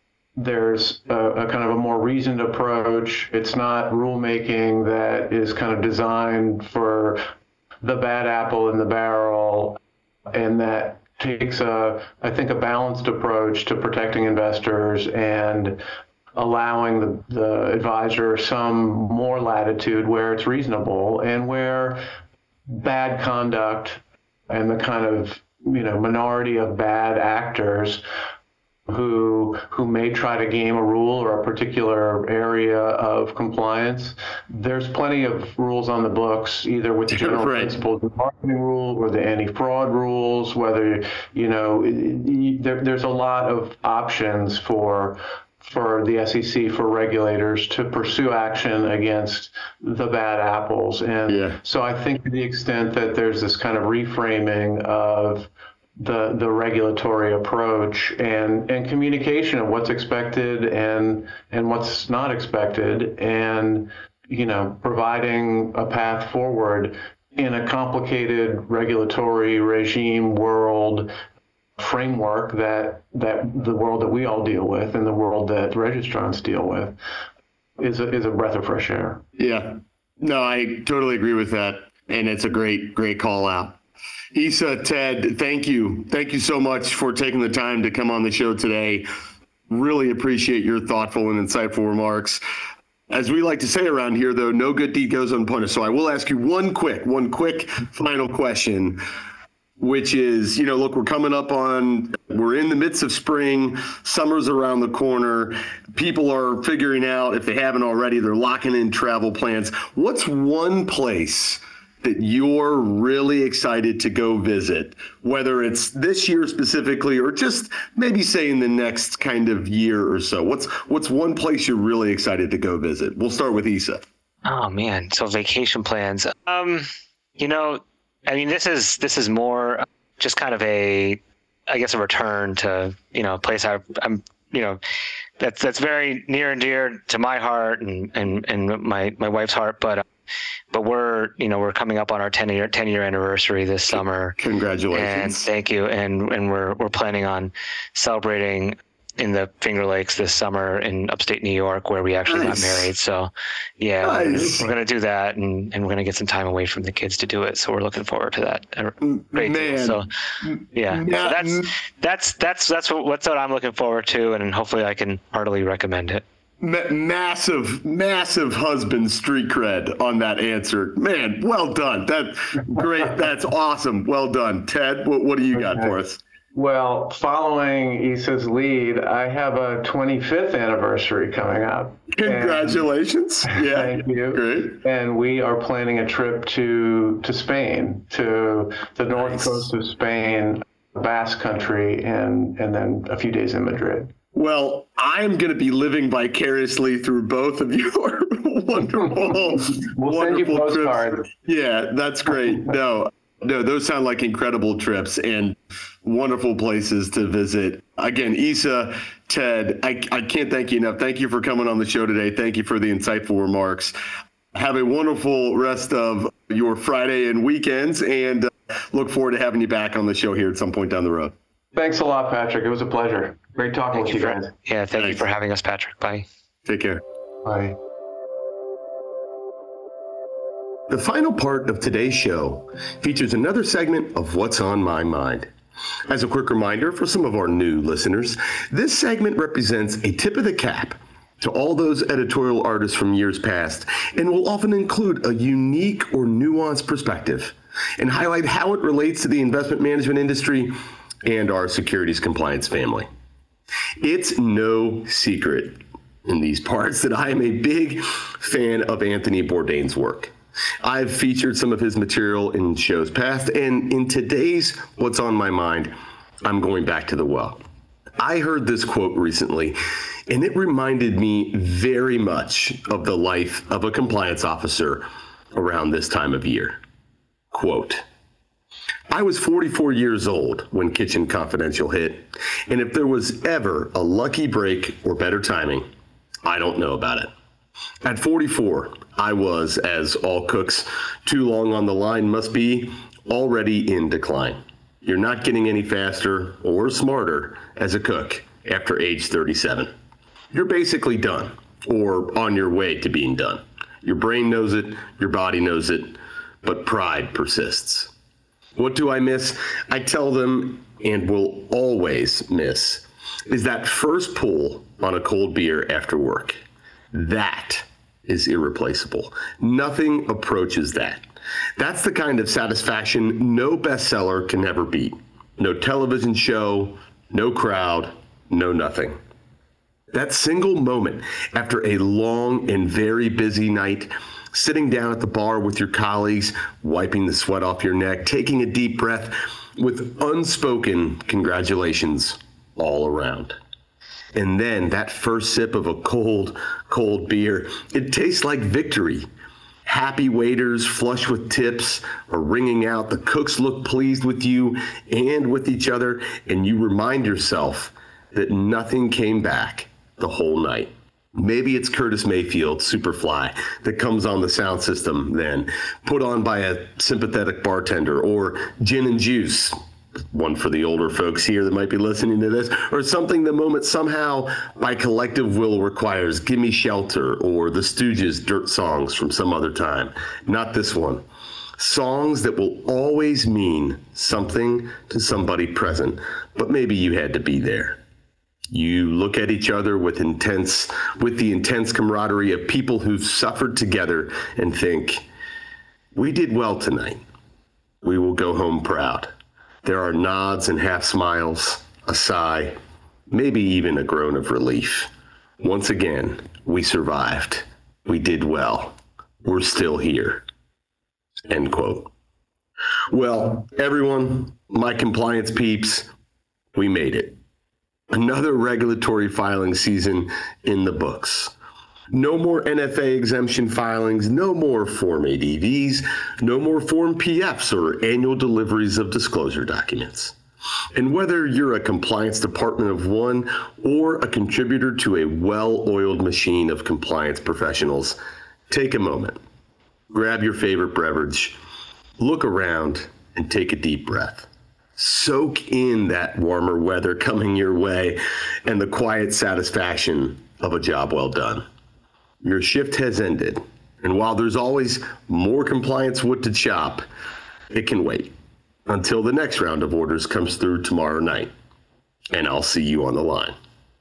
there's a, a kind of a more reasoned approach, it's not rulemaking that is kind of designed for the bad apple in the barrel, and that takes a, I think, a balanced approach to protecting investors and allowing the, the advisor some more latitude where it's reasonable, and where bad conduct and the kind of, you know, minority of bad actors who who may try to game a rule or a particular area of compliance, there's plenty of rules on the books, either with the general right. principles of the marketing rule or the anti-fraud rules, whether, you know, there, there's a lot of options for for the S E C, for regulators to pursue action against the bad apples. And yeah. so I think to the extent that there's this kind of reframing of the the regulatory approach and and communication of what's expected and and what's not expected, and you know, providing a path forward in a complicated regulatory regime world framework that that the world that we all deal with and the world that registrants deal with is a, is a breath of fresh air. Yeah, no, I totally agree with that. And it's a great, great call out. Isa, Ted, thank you. Thank you so much for taking the time to come on the show today. Really appreciate your thoughtful and insightful remarks. As we like to say around here, though, no good deed goes unpunished. So I will ask you one quick, one quick final question, which is, you know, look, we're coming up on, we're in the midst of spring, summer's around the corner. People are figuring out, if they haven't already, they're locking in travel plans. What's one place that you're really excited to go visit, whether it's this year specifically or just maybe say in the next kind of year or so? What's what's one place you're really excited to go visit? We'll start with Isa. Oh man, so vacation plans. Um, you know, I mean, this is this is more just kind of a, I guess, a return to, you know, a place I, I'm, you know, that's that's very near and dear to my heart and and and my my wife's heart, but. Uh, But we're, you know, we're coming up on our ten year ten year anniversary this summer. Congratulations! And thank you. And and we're we're planning on celebrating in the Finger Lakes this summer in upstate New York, where we actually nice. got married. So, yeah, nice. we're, we're going to do that, and, and we're going to get some time away from the kids to do it. So we're looking forward to that. Great Man. deal. So, yeah, so that's that's that's that's what, what's what I'm looking forward to, and hopefully I can heartily recommend it. Ma- massive, massive husband street cred on that answer. Man, well done. That great. That's awesome. Well done. Ted, what, what do you got okay. for us? Well, following Isa's lead, I have a twenty-fifth anniversary coming up. Congratulations. And, yeah. Thank you. Great. And we are planning a trip to, to Spain, to the north nice. coast of Spain, Basque Country, and, and then a few days in Madrid. Well, I'm going to be living vicariously through both of your wonderful, we'll wonderful send you postcards. trips. Yeah, that's great. No, no, those sound like incredible trips and wonderful places to visit. Again, Isa, Ted, I, I can't thank you enough. Thank you for coming on the show today. Thank you for the insightful remarks. Have a wonderful rest of your Friday and weekends, and uh, look forward to having you back on the show here at some point down the road. Thanks a lot, Patrick. It was a pleasure. Great talking thank with you, you guys. For, yeah, thank Thanks. you for having us, Patrick. Bye. Take care. Bye. The final part of today's show features another segment of What's on My Mind. As a quick reminder for some of our new listeners, this segment represents a tip of the cap to all those editorial artists from years past and will often include a unique or nuanced perspective and highlight how it relates to the investment management industry and our securities compliance family. It's no secret in these parts that I am a big fan of Anthony Bourdain's work. I've featured some of his material in shows past, and in today's What's on My Mind, I'm going back to the well. I heard this quote recently, and it reminded me very much of the life of a compliance officer around this time of year. Quote, I was forty-four years old when Kitchen Confidential hit, and if there was ever a lucky break or better timing, I don't know about it. At forty-four, I was, as all cooks too long on the line must be, already in decline. You're not getting any faster or smarter as a cook after age thirty-seven. You're basically done, or on your way to being done. Your brain knows it, your body knows it, but pride persists. What do I miss? I tell them, and will always miss, is that first pull on a cold beer after work. That is irreplaceable. Nothing approaches that. That's the kind of satisfaction no bestseller can ever beat. No television show, no crowd, no nothing. That single moment after a long and very busy night, sitting down at the bar with your colleagues, wiping the sweat off your neck, taking a deep breath with unspoken congratulations all around. And then that first sip of a cold, cold beer, it tastes like victory. happy waiters flush with tips are ringing out, the cooks look pleased with you and with each other, and you remind yourself that nothing came back the whole night. Maybe it's Curtis Mayfield's Superfly that comes on the sound system then, put on by a sympathetic bartender, or Gin and Juice, one for the older folks here that might be listening to this, or something the moment somehow by collective will requires, Gimme Shelter, or the Stooges' Dirt Songs from some other time. Not this one. Songs that will always mean something to somebody present, but maybe you had to be there. You look at each other with intense, with the intense camaraderie of people who've suffered together and think, we did well tonight. We will go home proud. There are nods and half smiles, a sigh, maybe even a groan of relief. Once again, we survived. We did well. We're still here. End quote. Well, everyone, my compliance peeps, we made it. Another regulatory filing season in the books. No more N F A exemption filings, no more Form A D Vs, no more Form P Fs or annual deliveries of disclosure documents. And whether you're a compliance department of one or a contributor to a well-oiled machine of compliance professionals, take a moment, grab your favorite beverage, look around, and take a deep breath. Soak in that warmer weather coming your way and the quiet satisfaction of a job well done. Your shift has ended, and while there's always more compliance wood to chop, it can wait until the next round of orders comes through tomorrow night, and I'll see you on the line.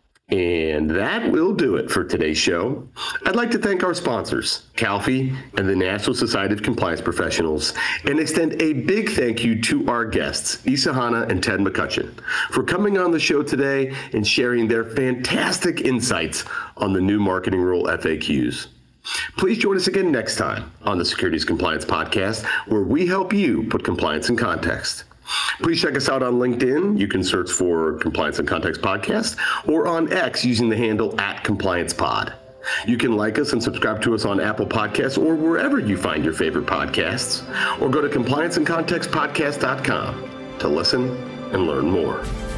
And that will do it for today's show. I'd like to thank our sponsors, CalFee and the National Society of Compliance Professionals, and extend a big thank you to our guests, Isa Hanna and Ted McCutcheon, for coming on the show today and sharing their fantastic insights on the new marketing rule F A Qs. Please join us again next time on the Securities Compliance Podcast, where we help you put compliance in context. Please check us out on LinkedIn. You can search for Compliance in Context Podcast, or on X using the handle at CompliancePod. You can like us and subscribe to us on Apple Podcasts or wherever you find your favorite podcasts, or go to compliance in context podcast dot com to listen and learn more.